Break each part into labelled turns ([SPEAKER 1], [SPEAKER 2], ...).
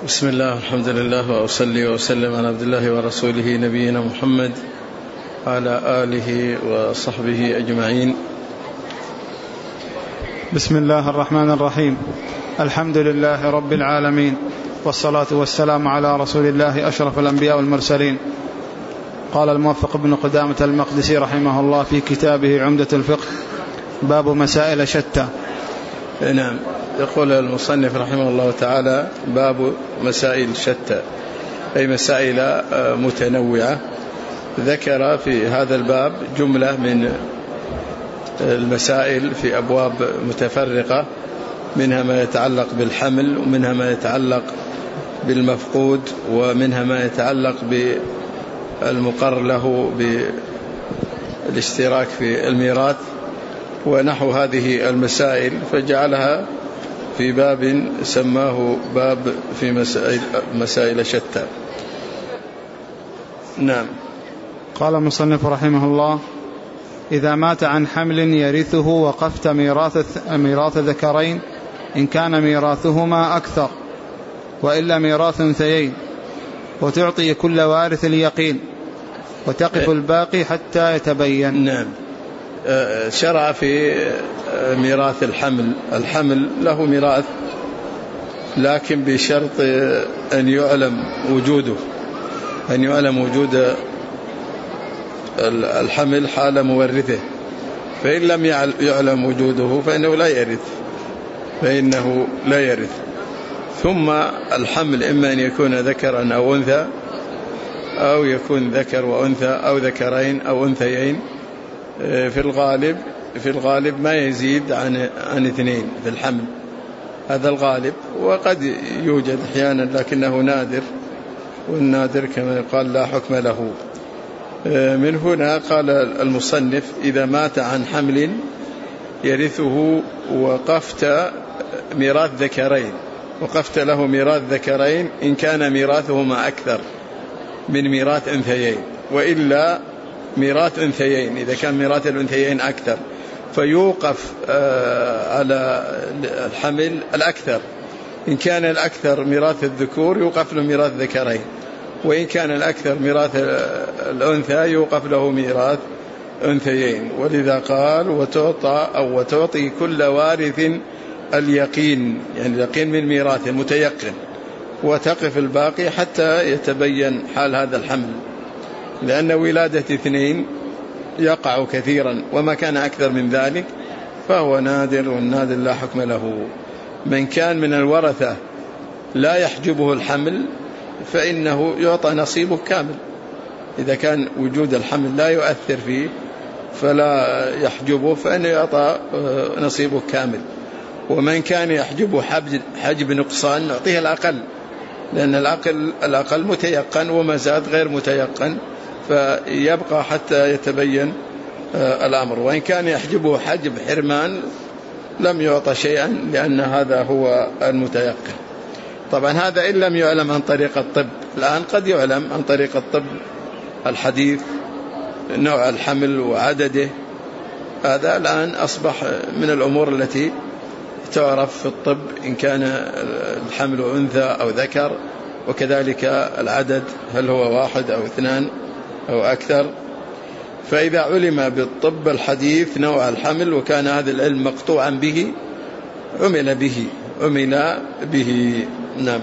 [SPEAKER 1] بسم الله والحمد لله وأصلي وأسلم على عبد الله ورسوله نبينا محمد على آله وصحبه أجمعين.
[SPEAKER 2] بسم الله الرحمن الرحيم. الحمد لله رب العالمين، والصلاة والسلام على رسول الله أشرف الأنبياء والمرسلين. قال الموفق ابن قدامة المقدسي رحمه الله في كتابه عمدة الفقه: باب مسائل شتى.
[SPEAKER 1] نعم، يقول المصنف رحمه الله تعالى: باب مسائل شتى، أي مسائل متنوعة. ذكر في هذا الباب جملة من المسائل في أبواب متفرقة، منها ما يتعلق بالحمل، ومنها ما يتعلق بالمفقود، ومنها ما يتعلق بالمقر له بالاشتراك في الميراث ونحو هذه المسائل، فجعلها في باب سماه باب في مسائل شتى. نعم.
[SPEAKER 2] قال المصنف رحمه الله: إذا مات عن حمل يرثه وقفت ميراث ذكرين إن كان ميراثهما أكثر، وإلا ميراث أنثيين، وتعطي كل وارث اليقين، وتقف الباقي حتى يتبين.
[SPEAKER 1] نعم. شرع في ميراث الحمل. الحمل له ميراث، لكن بشرط أن يعلم وجوده، أن يعلم وجود الحمل حال مورثه، فإن لم يعلم وجوده فإنه لا يرث. ثم الحمل إما أن يكون ذكرا أو أنثى، أو يكون ذكر وأنثى، أو ذكرين أو أنثيين. في الغالب ما يزيد عن 2 في الحمل، هذا الغالب، وقد يوجد أحيانا لكنه نادر، والنادر كما يقال لا حكم له. من هنا قال المصنف: إذا مات عن حمل يرثه وقفت ميراث ذكرين، وقفت له ميراث ذكرين إن كان ميراثهما أكثر من ميراث أنثيين، وإلا ميراث أنثيين. إذا كان ميراث الأنثيين أكثر فيوقف على الحمل الأكثر. إن كان الأكثر ميراث الذكور يوقف له ميراث ذكرين، وإن كان الأكثر ميراث الأنثى يوقف له ميراث أنثيين. ولذا قال: وتعطي كل وارث اليقين، يعني اليقين من ميراث المتيقن، وتقف الباقي حتى يتبين حال هذا الحمل، لأن ولادة 2 يقع كثيرا، وما كان أكثر من ذلك فهو نادر، والنادر لا حكم له. من كان من الورثة لا يحجبه الحمل فإنه يعطى نصيبه كامل. إذا كان وجود الحمل لا يؤثر فيه فلا يحجبه، فإنه يعطى نصيبه كامل. ومن كان يحجبه حجب نقصان نعطيه الأقل، لأن الأقل متيقن، وما زاد غير متيقن، فيبقى حتى يتبين الأمر. وإن كان يحجبه حجب حرمان لم يعطى شيئا، لأن هذا هو المتيقن. طبعا هذا إن لم يعلم عن طريق الطب. الآن قد يعلم عن طريق الطب الحديث نوع الحمل وعدده، هذا الآن أصبح من الأمور التي تعرف في الطب، إن كان الحمل أنثى أو ذكر، وكذلك العدد، هل هو 1 أو 2 أو أكثر. فإذا علم بالطب الحديث نوع الحمل وكان هذا العلم مقطوعا به عمل به. نعم.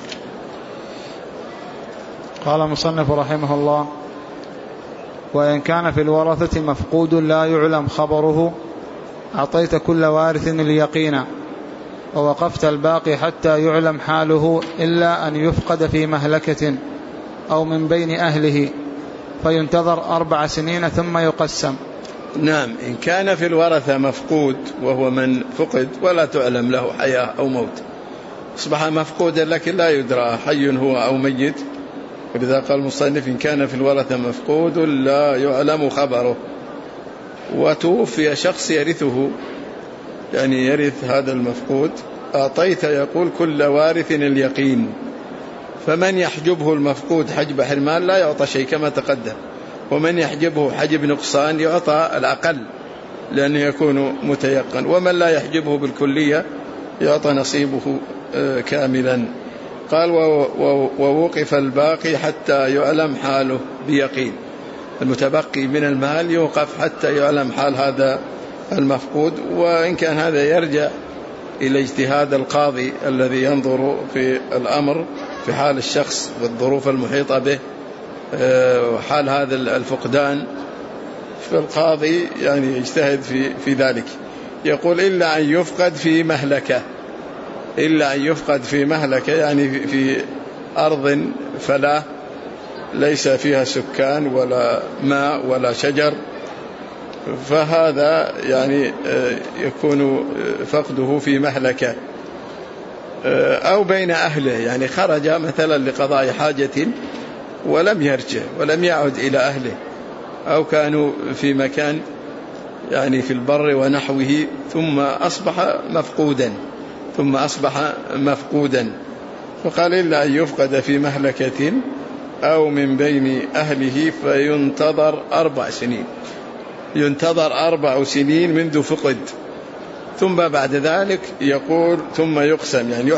[SPEAKER 2] قال المصنف رحمه الله: وإن كان في الورثة مفقود لا يعلم خبره أعطيت كل وارث اليقين، ووقفت الباقي حتى يعلم حاله، إلا أن يفقد في مهلكة أو من بين أهله، فينتظر 4 سنين ثم يقسم.
[SPEAKER 1] نعم. إن كان في الورثة مفقود، وهو من فقد ولا تعلم له حياة أو موت، أصبح مفقودا لكن لا يدرى حي هو أو ميت. ولذا قال المصنف: إن كان في الورثة مفقود لا يعلم خبره، وتوفي شخص يرثه، يعني يرث هذا المفقود، أعطيت، يقول، كل وارث اليقين. فمن يحجبه المفقود حجب حرمان لا يعطى شيء كما تقدم، ومن يحجبه حجب نقصان يعطى الأقل لأنه يكون متيقن، ومن لا يحجبه بالكلية يعطى نصيبه كاملا. قال ووقف الباقي حتى يعلم حاله بيقين. المتبقي من المال يوقف حتى يعلم حال هذا المفقود، وإن كان هذا يرجع إلى اجتهاد القاضي الذي ينظر في الأمر في حال الشخص والظروف المحيطة به وحال هذا الفقدان، فالقاضي يعني يجتهد في ذلك. يقول إلا أن يفقد في مهلكة، إلا أن يفقد في مهلكة يعني في أرض فلا ليس فيها سكان ولا ماء ولا شجر، فهذا يعني يكون فقده في مهلكة. أو بين أهله، يعني خرج مثلا لقضاء حاجة ولم يرجع ولم يعد إلى أهله، أو كانوا في مكان يعني في البر ونحوه ثم أصبح مفقودا، فقال إلا أن يفقد في مهلكة أو من بين أهله فينتظر 4 سنين، ينتظر 4 سنين منذ فقد، ثم بعد ذلك يقول ثم يقسم، يعني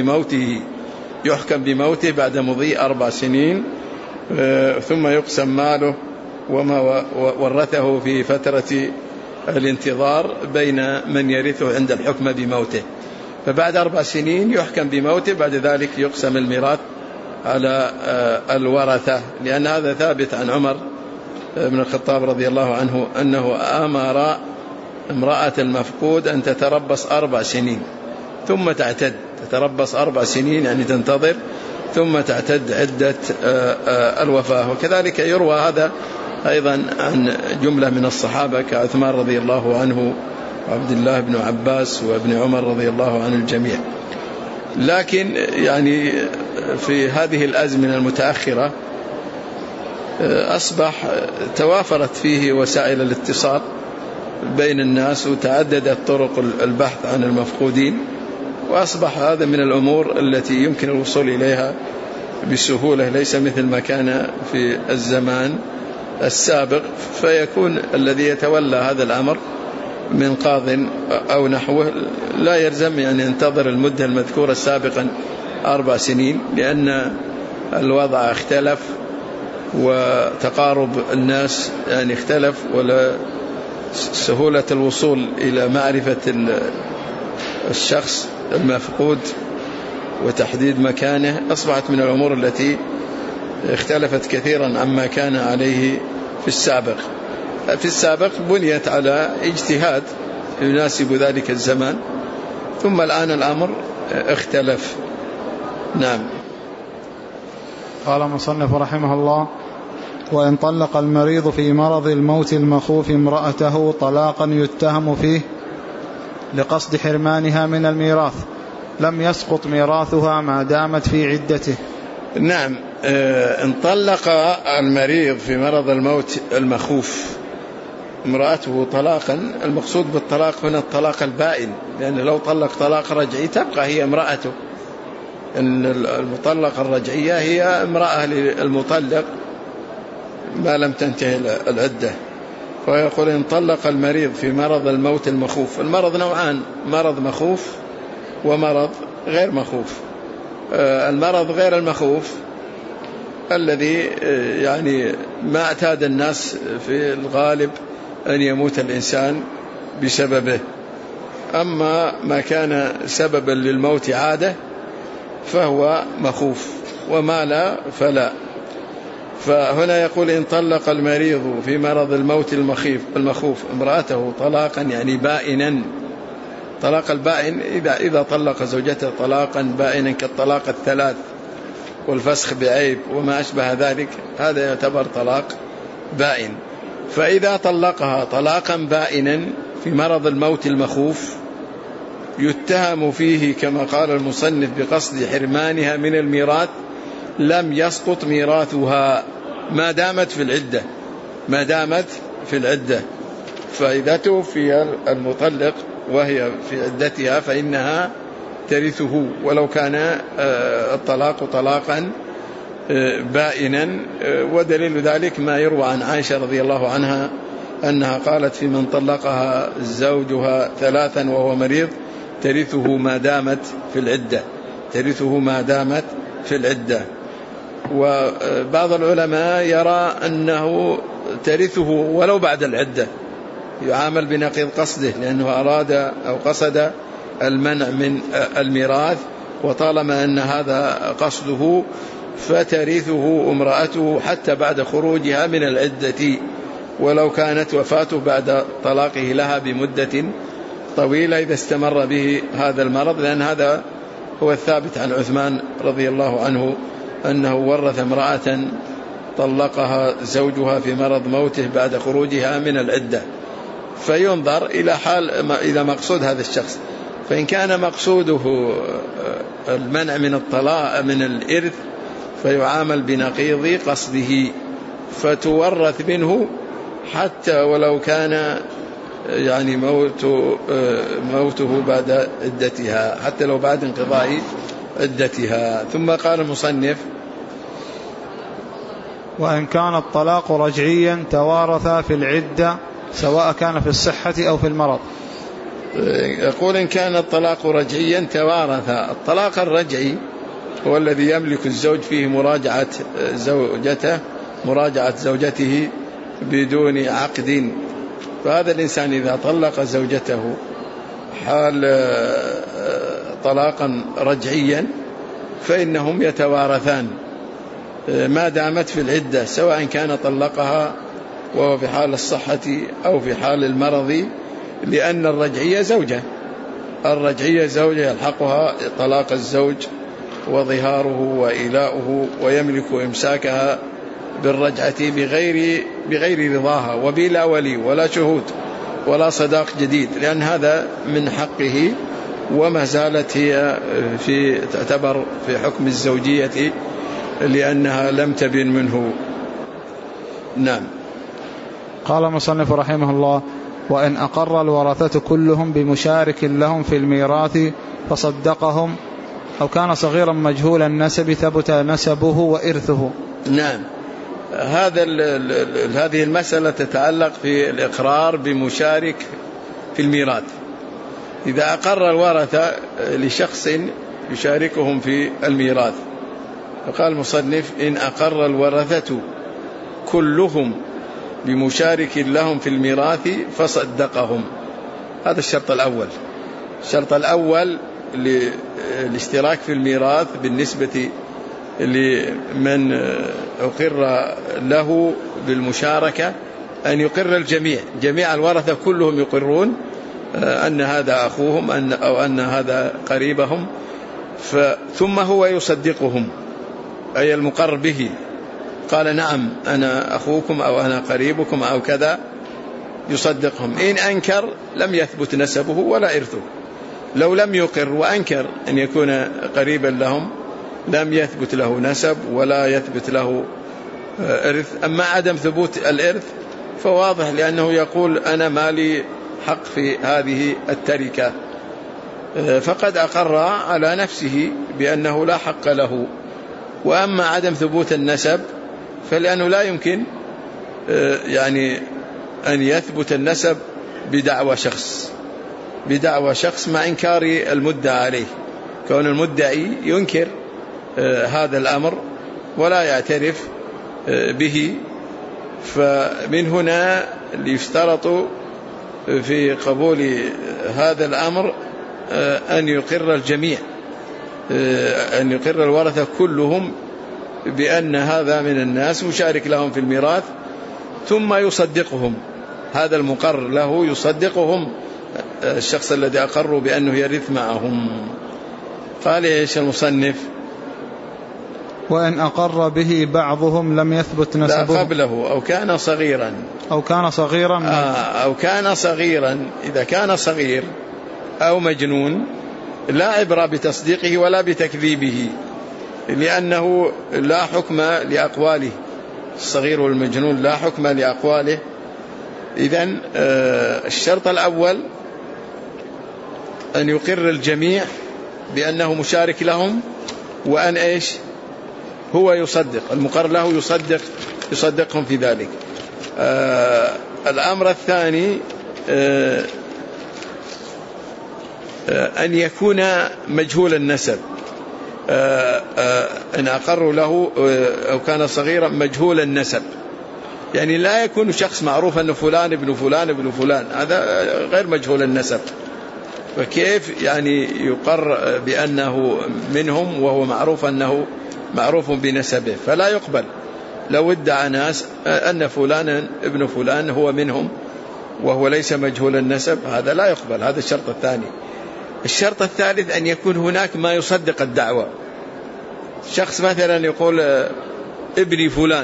[SPEAKER 1] يحكم بموته بعد مضي 4 سنين، ثم يقسم ماله وما ورثه في فترة الانتظار بين من يرثه عند الحكم بموته. فبعد 4 سنين يحكم بموته، بعد ذلك يقسم الميراث على الورثة، لأن هذا ثابت عن عمر بن الخطاب رضي الله عنه أنه أمر امرأة المفقود أن تتربص 4 سنين ثم تعتد، تتربص 4 سنين يعني تنتظر ثم تعتد عدة الوفاة. وكذلك يروى هذا أيضا عن جملة من الصحابة كعثمان رضي الله عنه وعبد الله بن عباس وابن عمر رضي الله عن الجميع. لكن يعني في هذه الأزمنة المتأخرة أصبح توافرت فيه وسائل الاتصال بين الناس وتعددت طرق البحث عن المفقودين، وأصبح هذا من الأمور التي يمكن الوصول إليها بسهولة، ليس مثل ما كان في الزمان السابق، فيكون الذي يتولى هذا الأمر من قاض أو نحوه لا يلزم يعني ينتظر المدة المذكورة سابقا 4 سنين، لأن الوضع اختلف وتقارب الناس يعني اختلف، ولا سهولة الوصول إلى معرفة الشخص المفقود وتحديد مكانه أصبحت من الأمور التي اختلفت كثيرا عما كان عليه في السابق. في السابق بنيت على اجتهاد يناسب ذلك الزمان، ثم الآن الأمر اختلف. نعم.
[SPEAKER 2] قال المصنف رحمه الله: وإن طلق المريض في مرض الموت المخوف امرأته طلاقا يتهم فيه لقصد حرمانها من الميراث لم يسقط ميراثها ما دامت في عدته.
[SPEAKER 1] نعم. إن طلق المريض في مرض الموت المخوف امرأته طلاقا، المقصود بالطلاق هنا الطلاق البائن، لأن لو طلق طلاق رجعي تبقى هي امرأته. إن المطلقة الرجعية هي امرأة للمطلق ما لم تنتهي العدة. فيقول إن طلق المريض في مرض الموت المخوف. المرض نوعان: مرض مخوف ومرض غير مخوف. المرض غير المخوف الذي يعني ما اعتاد الناس في الغالب أن يموت الإنسان بسببه، أما ما كان سببا للموت عادة فهو مخوف، وما لا فلا. فهنا يقول إن طلق المريض في مرض الموت المخوف امرأته طلاقا يعني بائنا. طلاق البائن إذا طلق زوجته طلاقا بائنا كالطلاق الثلاث والفسخ بعيب وما أشبه ذلك، هذا يعتبر طلاق بائن. فإذا طلقها طلاقا بائنا في مرض الموت المخوف يتهم فيه كما قال المصنف بقصد حرمانها من الميراث لم يسقط ميراثها ما دامت في العدة. فإذا توفي المطلق وهي في عدتها فإنها ترثه ولو كان الطلاق طلاقا بائنا. ودليل ذلك ما يروى عن عائشة رضي الله عنها أنها قالت في من طلقها زوجها 3 وهو مريض ترثه ما دامت في العدة، ترثه ما دامت في العدة. وبعض العلماء يرى أنه ترثه ولو بعد العدة، يعامل بنقيض قصده، لأنه أراد أو قصد المنع من الميراث، وطالما أن هذا قصده فترثه امرأته حتى بعد خروجها من العدة، ولو كانت وفاته بعد طلاقه لها بمدة طويلة إذا استمر به هذا المرض، لأن هذا هو الثابت عن عثمان رضي الله عنه أنه ورث امرأة طلقها زوجها في مرض موته بعد خروجها من العدة. فينظر إلى حال إذا مقصود هذا الشخص، فإن كان مقصوده المنع من الطلاق من الإرث فيعامل بنقيض قصده، فتورث منه حتى ولو كان يعني موته بعد عدتها، حتى لو بعد انقضاء عدتها. ثم قال المصنف:
[SPEAKER 2] وإن كان الطلاق رجعيا توارثا في العدة سواء كان في الصحة أو في المرض.
[SPEAKER 1] يقول: إن كان الطلاق رجعيا توارثا. الطلاق الرجعي هو الذي يملك الزوج فيه مراجعة زوجته بدون عقد. فهذا الإنسان إذا طلق زوجته حال طلاقا رجعيا فإنهم يتوارثان ما دامت في العدة، سواء كان طلقها وهو في حال الصحة أو في حال المرض، لأن الرجعية زوجة يلحقها طلاق الزوج وظهاره وإيلاؤه، ويملك إمساكها بالرجعة بغير رضاها وبلا ولي ولا شهود ولا صداق جديد، لأن هذا من حقه، وما زالت هي تعتبر في حكم الزوجية لأنها لم تبن منه. نعم.
[SPEAKER 2] قال المصنف رحمه الله: وإن أقر الورثة كلهم بمشارك لهم في الميراث فصدقهم أو كان صغيرا مجهول النسب ثبت نسبه وإرثه.
[SPEAKER 1] نعم. هذه المسألة تتعلق في الإقرار بمشارك في الميراث. إذا أقر الورثة لشخص يشاركهم في الميراث، فقال المصنف: إن أقر الورثة كلهم بمشارك لهم في الميراث فصدقهم. هذا الشرط الأول. الشرط الأول للاشتراك في الميراث بالنسبة لمن أقر له بالمشاركة أن يقر الجميع، جميع الورثة كلهم يقرون أن هذا أخوهم أو أن هذا قريبهم، ثم هو يصدقهم، أي المقر به، قال: نعم أنا أخوكم أو أنا قريبكم أو كذا، يصدقهم. إن أنكر لم يثبت نسبه ولا إرثه. لو لم يقر وأنكر أن يكون قريبا لهم لم يثبت له نسب ولا يثبت له إرث. أما عدم ثبوت الإرث فواضح، لأنه يقول: أنا مالي حق في هذه التركة، فقد أقر على نفسه بأنه لا حق له. وأما عدم ثبوت النسب فلأنه لا يمكن يعني أن يثبت النسب بدعوى شخص مع إنكار المدعى عليه، كون المدعي ينكر هذا الأمر ولا يعترف به. فمن هنا يشترط في قبول هذا الأمر أن يقر الجميع، أن يقر الورثة كلهم بأن هذا من الناس مشارك لهم في الميراث، ثم يصدقهم. هذا المقر له يصدقهم، الشخص الذي أقروا بأنه يرث معهم. قال إيش المصنف؟
[SPEAKER 2] وإن أقر به بعضهم لم يثبت نسبه.
[SPEAKER 1] لا قبله أو كان صغيرا إذا كان صغير أو مجنون لا عبرة بتصديقه ولا بتكذيبه، لأنه لا حكم لأقواله. الصغير والمجنون لا حكم لأقواله. إذن الشرط الأول أن يقر الجميع بأنه مشارك لهم، وأن إيش هو يصدق، المقر له يصدقهم في ذلك. الأمر الثاني أن يكون مجهول النسب. إن أقروا له أو كان صغيرا مجهول النسب، يعني لا يكون شخص معروف أنه فلان ابن فلان ابن فلان، هذا غير مجهول النسب، فكيف يعني يقر بأنه منهم وهو معروف أنه معروف بنسبه؟ فلا يقبل. لو ادعى ناس أن فلان ابن فلان هو منهم وهو ليس مجهول النسب، هذا لا يقبل. هذا الشرط الثاني. الشرط الثالث أن يكون هناك ما يصدق الدعوة. شخص مثلا يقول ابني فلان،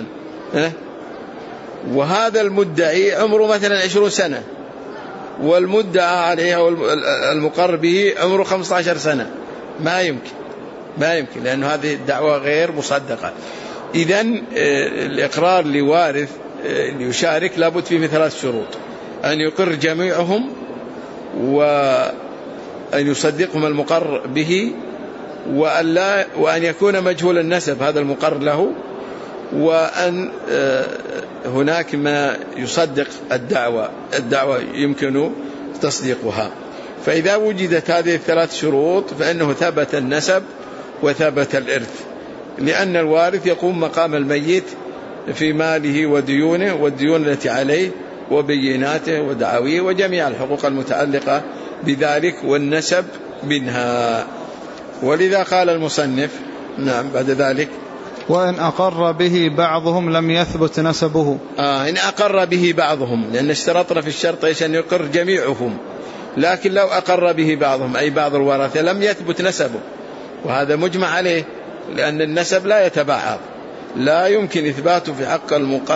[SPEAKER 1] وهذا المدعي عمره مثلا 20 سنة، والمدعى عليه والمقر به عمره 15 سنة، ما يمكن لأن هذه الدعوة غير مصدقة. إذن الإقرار لوارث ليشارك لابد فيه 3 شروط: أن يقر جميعهم، وأن يصدقهم المقر به، وأن يكون مجهول النسب هذا المقر له، وأن هناك ما يصدق الدعوة يمكن تصديقها. فإذا وجدت هذه ال3 شروط فإنه ثبت النسب وثبت الإرث، لأن الوارث يقوم مقام الميت في ماله وديونه والديون التي عليه وبيناته ودعاويه وجميع الحقوق المتعلقة بذلك، والنسب منها. ولذا قال المصنف نعم بعد ذلك:
[SPEAKER 2] وإن أقر به بعضهم لم يثبت نسبه.
[SPEAKER 1] إن أقر به بعضهم، لأن اشترطنا في الشرط أن يقر جميعهم، لكن لو أقر به بعضهم أي بعض الورثة لم يثبت نسبه، وهذا مجمع عليه، لأن النسب لا يتبعض، لا يمكن إثباته في حق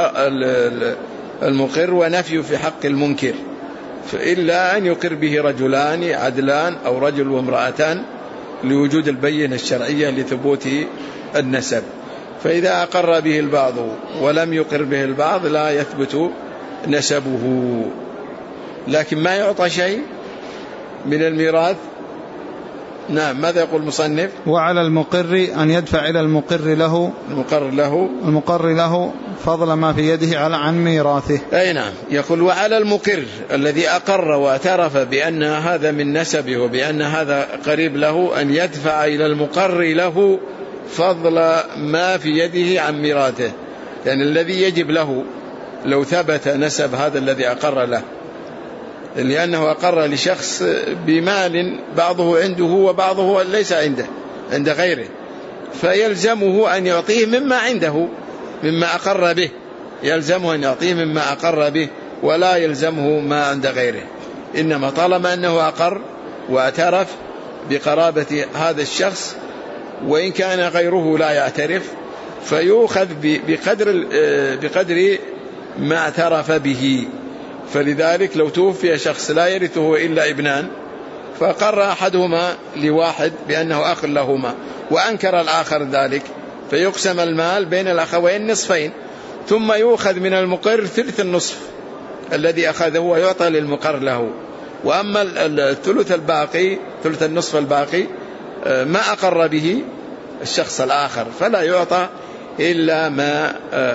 [SPEAKER 1] المقر ونفيه في حق المنكر، إلا أن يقر به رجلان عدلان أو رجل وامرأتان لوجود البينة الشرعية لثبوت النسب. فإذا أقر به البعض ولم يقر به البعض لا يثبت نسبه. لكن ما يعطى شيء من الميراث. نعم، ماذا يقول المصنف؟
[SPEAKER 2] وعلى المقر أن يدفع إلى المقر له فضل ما في يده عن ميراثه.
[SPEAKER 1] أي نعم، يقول وعلى المقر الذي أقر واعترف بأن هذا من نسبه وبأن هذا قريب له أن يدفع إلى المقر له فضل ما في يده عن ميراثه، يعني الذي يجب له لو ثبت نسب هذا الذي أقر له، لأنه أقر لشخص بمال بعضه عنده وبعضه ليس عنده، عند غيره، فيلزمه أن يعطيه مما عنده مما أقر به، يلزمه أن يعطيه مما أقر به، ولا يلزمه ما عند غيره. إنما طالما أنه أقر واعترف بقرابة هذا الشخص، وإن كان غيره لا يعترف، فيؤخذ بقدر ما اعترف به. فلذلك لو توفي شخص لا يرثه إلا ابنان، فقر أحدهما لواحد بأنه أخ لهما وأنكر الآخر ذلك، فيقسم المال بين الأخوين نصفين، ثم يؤخذ من المقر ثلث النصف الذي أخذه ويعطى للمقر له، وأما الثلث الباقي، ثلث النصف الباقي ما أقر به الشخص الآخر، فلا يعطى إلا ما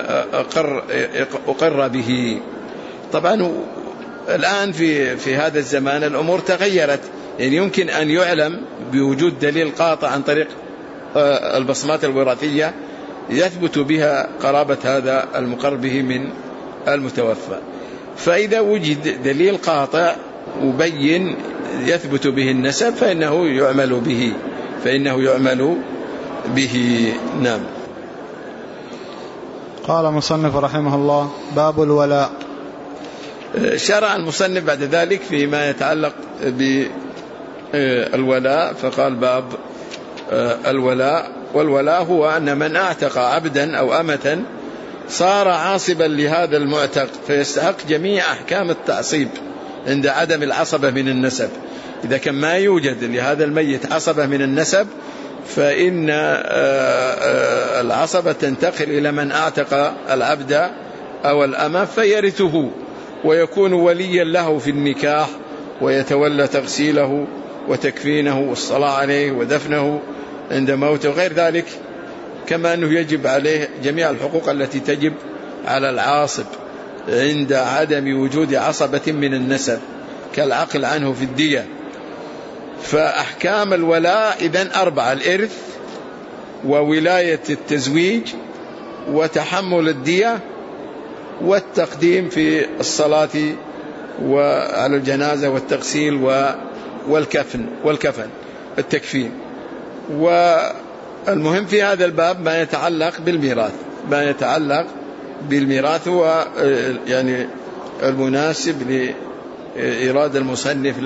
[SPEAKER 1] أقر به. طبعا الآن في هذا الزمان الأمور تغيرت، يعني يمكن أن يعلم بوجود دليل قاطع عن طريق البصمات الوراثية يثبت بها قرابة هذا المقر به من المتوفى. فإذا وجد دليل قاطع مبين يثبت به النسب فإنه يعمل به. نعم.
[SPEAKER 2] قال مصنف رحمه الله: باب الولاء.
[SPEAKER 1] شرع المصنف بعد ذلك فيما يتعلق بالولاء، فقال باب الولاء. والولاء هو أن من أعتق عبدا أو أمة صار عاصبا لهذا المعتق، فيستحق جميع أحكام التعصيب عند عدم العصبة من النسب. إذا كان ما يوجد لهذا الميت عصبة من النسب، فإن العصبة تنتقل إلى من أعتق العبد أو الأمة فيرثه، ويكون وليا له في النكاح، ويتولى تغسيله وتكفينه والصلاة عليه ودفنه عند موته وغير ذلك، كما أنه يجب عليه جميع الحقوق التي تجب على العاصب عند عدم وجود عصبة من النسب، كالعقل عنه في الدية. فأحكام الولاء إذن 4: الإرث وولاية التزويج وتحمل الدية والتقديم في الصلاة وعلى الجنازة والتغسيل والكفن التكفين. والمهم في هذا الباب ما يتعلق بالميراث هو يعني المناسب لإرادة المصنف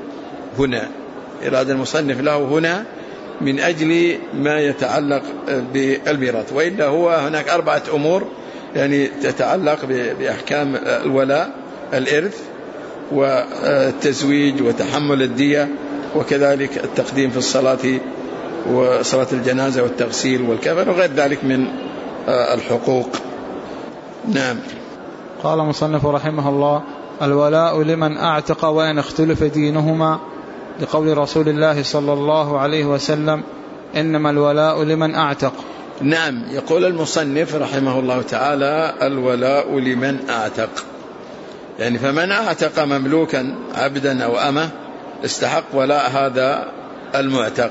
[SPEAKER 1] له هنا من أجل ما يتعلق بالميراث. وإلا هو هناك 4 أمور يعني تتعلق بأحكام الولاء: الإرث والتزويج وتحمل الدية وكذلك التقديم في الصلاة وصلاة الجنازة والتغسيل والكفن وغير ذلك من الحقوق. نعم.
[SPEAKER 2] قال مصنف رحمه الله: الولاء لمن أعتق وإن اختلف دينهما، لقول رسول الله صلى الله عليه وسلم: إنما الولاء لمن أعتق.
[SPEAKER 1] نعم. يقول المصنف رحمه الله تعالى: الولاء لمن أعتق، يعني فمن أعتق مملوكا عبدا أو أمة استحق ولاء هذا المعتق.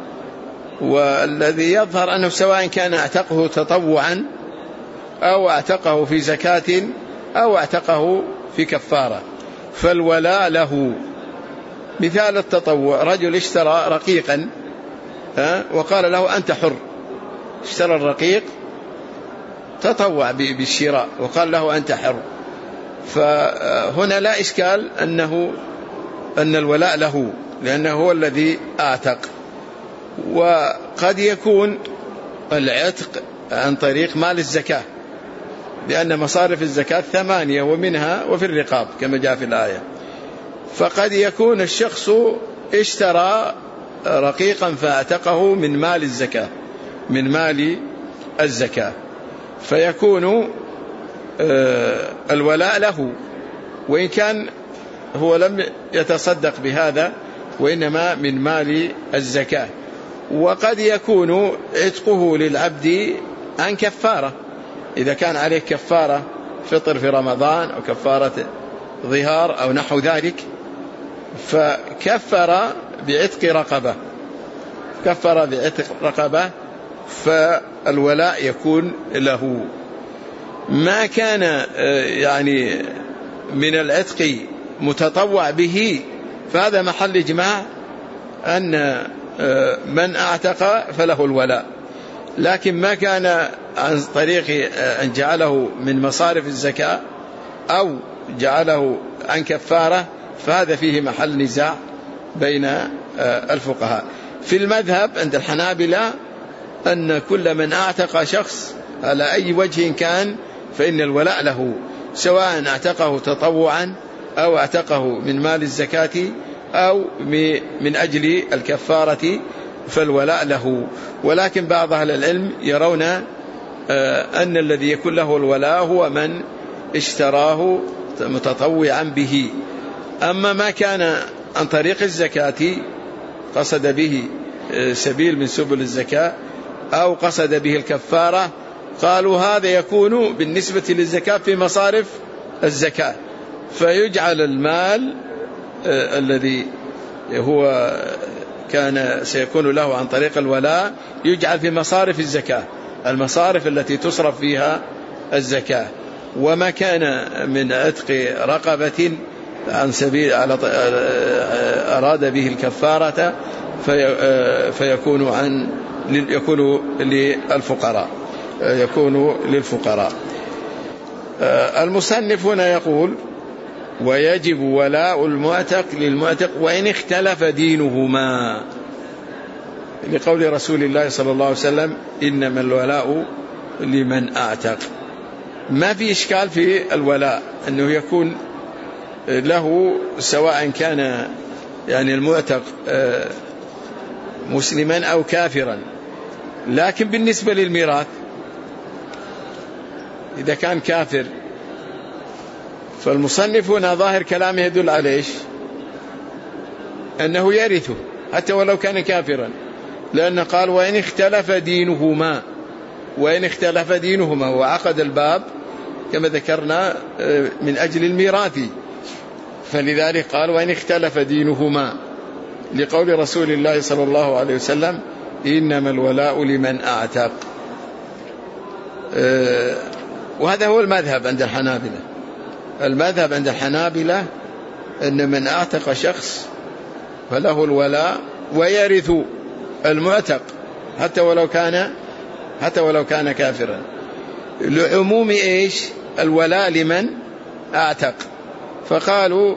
[SPEAKER 1] والذي يظهر أنه سواء كان اعتقه تطوعا أو اعتقه في زكاة أو اعتقه في كفارة فالولاء له. مثال التطوع: رجل اشترى رقيقا وقال له أنت حر، اشترى الرقيق تطوع بالشراء وقال له أنت حر، فهنا لا إشكال أن الولاء له لأنه هو الذي أعتق. وقد يكون العتق عن طريق مال الزكاة، لأن مصارف الزكاة 8 ومنها وفي الرقاب كما جاء في الآية. فقد يكون الشخص اشترى رقيقا فاعتقه من مال الزكاة فيكون الولاء له، وإن كان هو لم يتصدق بهذا وإنما من مال الزكاة. وقد يكون عتقه للعبد عن كفارة، إذا كان عليه كفارة فطر في رمضان أو كفارة ظهار أو نحو ذلك، فكفر بعتق رقبة فالولاء يكون له. ما كان يعني من العتق متطوع به فهذا محل إجماع أن من أعتق فله الولاء، لكن ما كان عن طريق أن جعله من مصارف الزكاة أو جعله عن كفارة فهذا فيه محل نزاع بين الفقهاء. في المذهب عند الحنابلة أن كل من أعتق شخص على أي وجه كان فإن الولاء له، سواء اعتقه تطوعا أو اعتقه من مال الزكاة أو من أجل الكفارة فالولاء له. ولكن بعض أهل العلم يرون أن الذي يكون له الولاء هو من اشتراه متطوعا به. أما ما كان عن طريق الزكاة قصد به سبيل من سبل الزكاة أو قصد به الكفارة قالوا هذا يكون بالنسبة للزكاة في مصارف الزكاة، فيجعل المال الذي هو كان سيكون له عن طريق الولاء يجعل في مصارف الزكاة، المصارف التي تصرف فيها الزكاة. وما كان من عتق رقبة عن سبيل أراد به الكفارة يكون للفقراء. المصنف هنا يقول: ويجب ولاء المعتق للمعتق وإن اختلف دينهما، لقول رسول الله صلى الله عليه وسلم: إنما الولاء لمن أعتق. ما في إشكال في الولاء أنه يكون له سواء كان يعني المعتق مسلما أو كافرا، لكن بالنسبة للميراث إذا كان كافر فالمصنف هنا ظاهر كلامه يدل عليه أنه يرثه حتى ولو كان كافرا، لأن قال: وإن اختلف دينهما وعقد الباب كما ذكرنا من أجل الميراث، فلذلك قال: وإن اختلف دينهما، لقول رسول الله صلى الله عليه وسلم: إنما الولاء لمن أعتق. وهذا هو المذهب عند الحنابلة. المذهب عند الحنابلة أن من أعتق شخص فله الولاء ويرث المعتق حتى ولو كان كافرا، لعموم إيش؟ الولاء لمن أعتق. فقالوا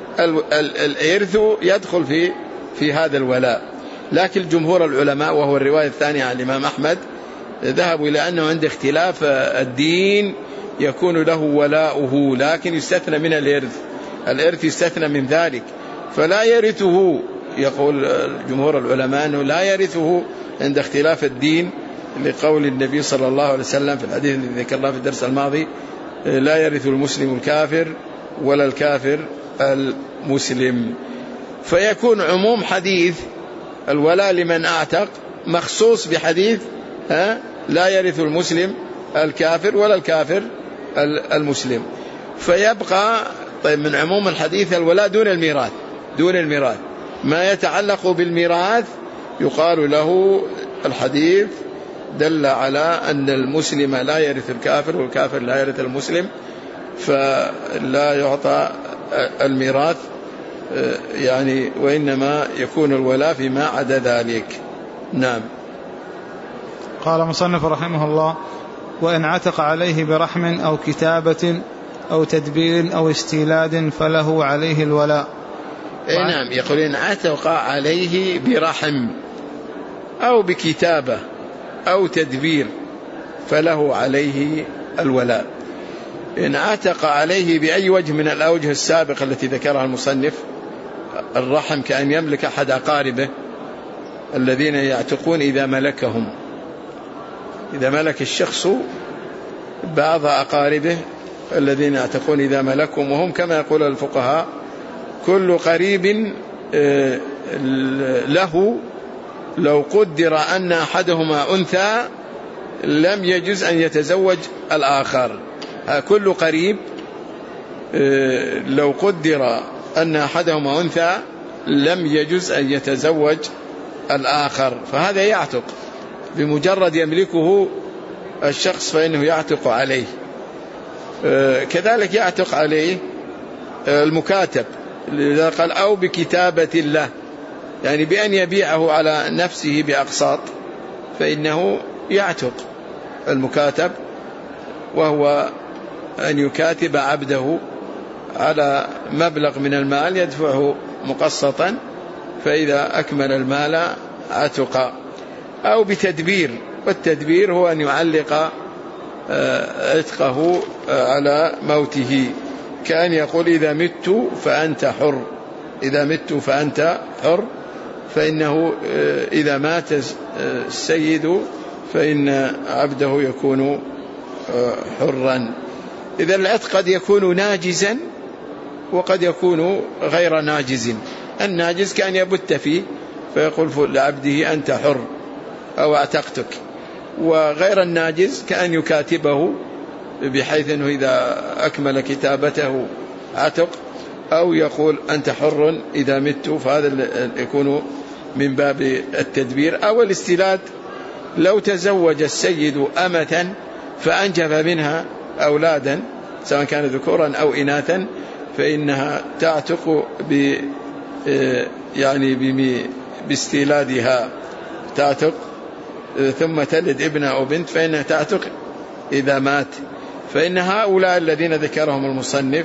[SPEAKER 1] الإرث يدخل في هذا الولاء. لكن جمهور العلماء، وهو الرواية الثانية عن الإمام أحمد، ذهبوا إلى أنه عند اختلاف الدين يكون له ولاؤه، لكن يستثنى من الإرث يستثنى من ذلك، فلا يرثه. يقول جمهور العلماء أنه لا يرثه عند اختلاف الدين، لقول النبي صلى الله عليه وسلم في الحديث الذي ذكرناه في الدرس الماضي: لا يرث المسلم الكافر ولا الكافر المسلم. فيكون عموم حديث الولاء لمن أعتق مخصوص بحديث لا يرث المسلم الكافر ولا الكافر المسلم. فيبقى طيب من عموم الحديث الولاء دون الميراث. ما يتعلق بالميراث يقال له الحديث دل على أن المسلم لا يرث الكافر والكافر لا يرث المسلم، فلا يعطى الميراث يعني، وإنما يكون الولاء فيما عدا ذلك. نعم.
[SPEAKER 2] قال مصنف رحمه الله: وإن عتق عليه برحم أو كتابة أو تدبير أو استيلاد فله عليه الولاء.
[SPEAKER 1] نعم، يقول إن عتق عليه برحم أو بكتابة أو تدبير فله عليه الولاء. إن عتق عليه بأي وجه من الأوجه السابقة التي ذكرها المصنف، الرحم كأن يملك أحد أقاربه الذين يعتقون إذا ملكهم، إذا ملك الشخص بعض أقاربه الذين يعتقون إذا ملكهم، وهم كما يقول الفقهاء كل قريب له لو قدر أن أحدهما أنثى لم يجوز أن يتزوج الآخر. كل قريب لو قدر أن أحدهما أنثى لم يجوز أن يتزوج الآخر، فهذا يعتق بمجرد يملكه الشخص فإنه يعتق عليه. كذلك يعتق عليه المكاتب، لذا قال أو بكتابة الله، يعني بأن يبيعه على نفسه بأقساط فإنه يعتق المكاتب، وهو أن يكاتب عبده على مبلغ من المال يدفعه مقسطا، فإذا أكمل المال عتق. أو بتدبير، والتدبير هو أن يعلق عتقه على موته، كأن يقول إذا مت فأنت حر، إذا مت فأنت حر، فإنه إذا مات السيد فإن عبده يكون حرا. إذا العتق قد يكون ناجزا وقد يكون غير ناجز. الناجز كأن يبت فيه فيقول لعبده أنت حر أو اعتقتك، وغير الناجز كأن يكاتبه بحيث أنه إذا أكمل كتابته عتق، أو يقول أنت حر إذا مت، فهذا يكون من باب التدبير. أو الاستيلاد، لو تزوج السيد أمة فأنجب منها أولادا سواء كان ذكورا أو إناثا فإنها تعتق باستيلادها، تعتق ثم تلد ابن أو بنت فإنها تعتق إذا مات. فإن هؤلاء الذين ذكرهم المصنف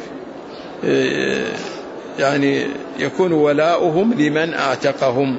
[SPEAKER 1] يعني يكون ولاؤهم لمن أعتقهم،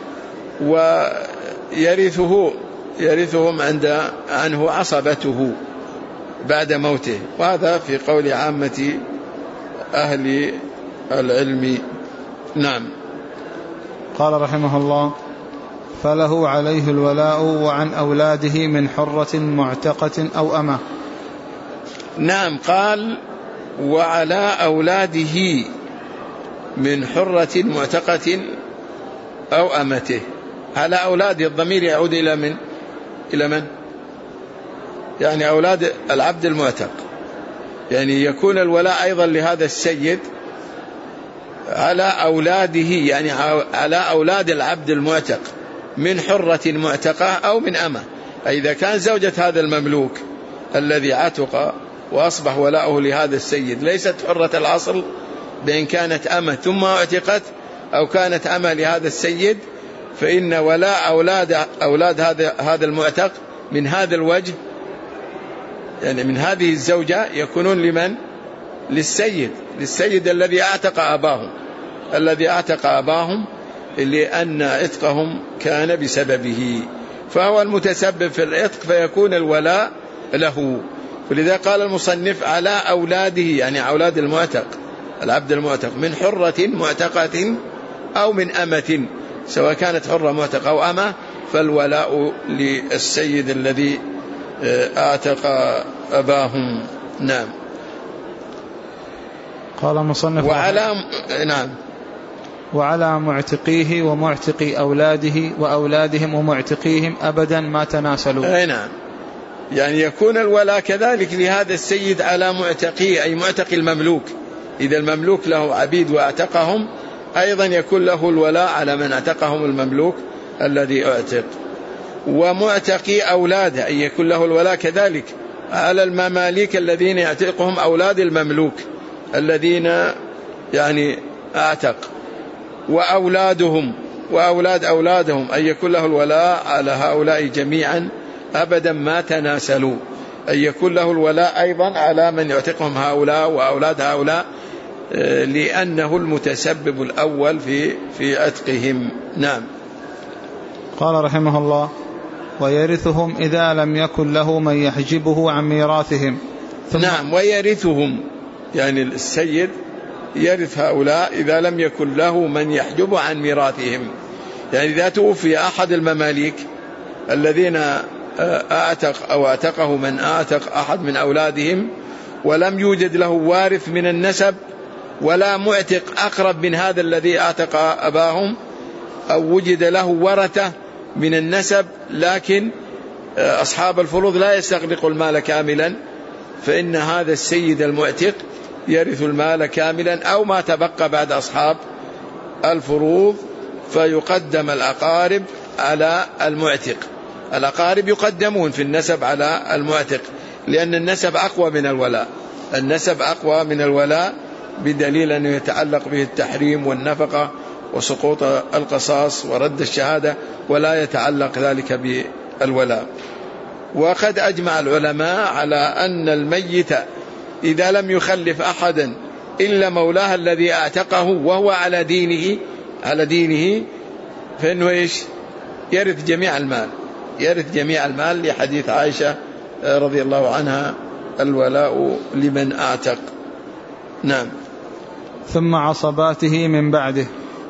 [SPEAKER 1] ويرثهم عنه عصبته بعد موته، وهذا في قول عامة أهل العلم. نعم.
[SPEAKER 2] قال رحمه الله: فله عليه الولاء وعن أولاده من حرة معتقة أو أمة.
[SPEAKER 1] نعم، قال وعلى أولاده من حرة معتقة أو أمته. على أولاده الضمير يعود إلى من؟ يعني أولاد العبد المعتق، يعني يكون الولاء أيضا لهذا السيد على أولاده، يعني على أولاد العبد المعتق، من حرة معتقة أو من أمة. إذا كان زوجة هذا المملوك الذي عتق وأصبح ولاؤه لهذا السيد ليست حرة الأصل، بأن كانت أمة ثم اعتقت أو كانت أمة لهذا السيد، فإن ولاء أولاد هذا المعتق من هذا الوجه، يعني من هذه الزوجة، يكونون لمن؟ للسيد الذي أعتق أباهم لأن عتقهم كان بسببه، فهو المتسبب في العتق فيكون الولاء له. ولذا قال المصنف على أولاده، يعني أولاد المعتق، العبد المعتق، من حرة معتقة أو من أمة، سواء كانت حرة معتقة أو أمة، فالولاء للسيد الذي أعتق أباهم. نعم.
[SPEAKER 2] قال المصنف وعلى معتقيه ومعتقي أولاده وأولادهم ومعتقيهم أبدا ما تناسلوا.
[SPEAKER 1] نعم، يعني يكون الولاء كذلك لهذا السيد على معتقيه، أي معتقي المملوك. إذا المملوك له عبيد واعتقهم، أيضا يكون له الولاء على من اعتقهم المملوك الذي اعتق. ومعتقي أولاده، أي يكون له الولاء كذلك على المماليك الذين يعتقهم أولاد المملوك الذين يعني اعتق. وأولادهم وأولاد أولادهم، أن يكون له الولاء على هؤلاء جميعا أبدا ما تناسلوا، أن يكون له الولاء أيضا على من يعتقهم هؤلاء وأولاد هؤلاء، لأنه المتسبب الأول في عتقهم. نعم.
[SPEAKER 2] قال رحمه الله ويرثهم إذا لم يكن له من يحجبه عن ميراثهم.
[SPEAKER 1] نعم، ويرثهم، يعني السيد يرث هؤلاء إذا لم يكن له من يحجبه عن ميراثهم. يعني إذا توفي أحد المماليك الذين أعتق أو أعتقه من أعتق أحد من أولادهم، ولم يوجد له وارث من النسب ولا معتق أقرب من هذا الذي أعتق أباهم، أو وجد له ورثة من النسب لكن أصحاب الفروض لا يستغرق المال كاملا، فإن هذا السيد المعتق يرث المال كاملا أو ما تبقى بعد أصحاب الفروض، فيقدم الأقارب على المعتق. الأقارب يقدمون في النسب على المعتق، لأن النسب أقوى من الولاء بدليل أنه يتعلق به التحريم والنفقة وسقوط القصاص ورد الشهادة، ولا يتعلق ذلك بالولاء. وقد أجمع العلماء على أن الميت إذا لم يخلف أحدا إلا مولاه الذي أعتقه وهو على دينه فإنه يرث جميع المال، لحديث عائشة رضي الله عنها الولاء لمن أعتق. نعم.
[SPEAKER 2] ثم عصباته من بعده.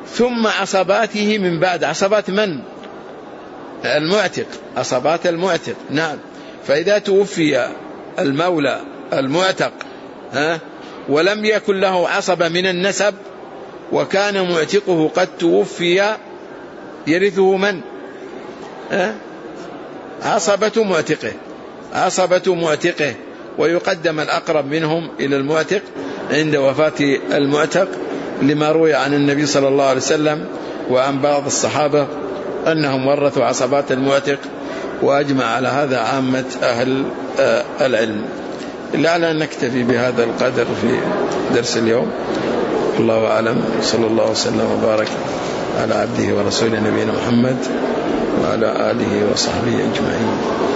[SPEAKER 1] عصبات من؟ المعتق، عصبات المعتق. نعم. فإذا توفي المولى المعتق ولم يكن له عصبة من النسب وكان معتقه قد توفي، يرثه من؟ عصبة معتقه، ويقدم الأقرب منهم إلى المعتق عند وفاة المعتق، لما روي عن النبي صلى الله عليه وسلم وعن بعض الصحابة أنهم ورثوا عصبات المعتق، وأجمع على هذا عامة أهل العلم. لعلنا نكتفي بهذا القدر في درس اليوم. الله أعلم، صلى الله وسلم وبارك على عبده ورسوله نبينا محمد وعلى آله وصحبه أجمعين.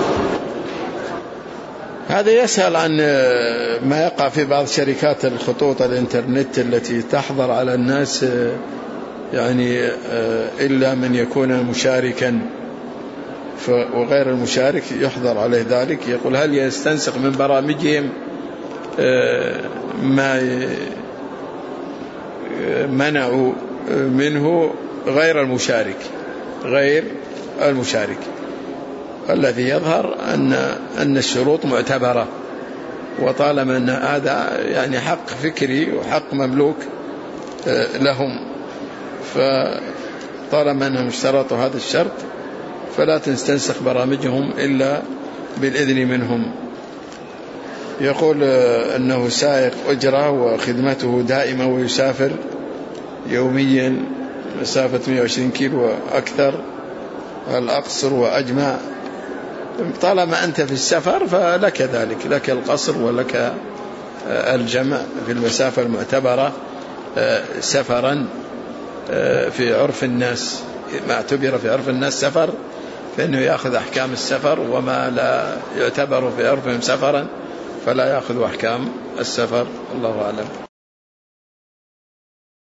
[SPEAKER 1] هذا يسأل عن ما يقع في بعض شركات الخطوط الإنترنت التي تحظر على الناس، يعني إلا من يكون مشاركا، وغير المشارك يحظر عليه ذلك. يقول هل يستنسخ من برامجهم ما منعوا منه غير المشارك؟ الذي يظهر أن الشروط معتبرة، وطالما أن هذا يعني حق فكري وحق مملوك لهم، فطالما أنهم اشترطوا هذا الشرط فلا تستنسخ برامجهم إلا بالإذن منهم. يقول أنه سائق أجرة وخدمته دائمة، ويسافر يوميا مسافة 120 كيلو وأكثر الأقصر وأجمع. طالما أنت في السفر فلك ذلك، لك القصر ولك الجمع في المسافة المعتبرة سفرا في عرف الناس. ما اعتبر في عرف الناس سفر فإنه يأخذ أحكام السفر، وما لا يعتبر في عرفهم سفرا فلا يأخذ أحكام السفر. الله أعلم.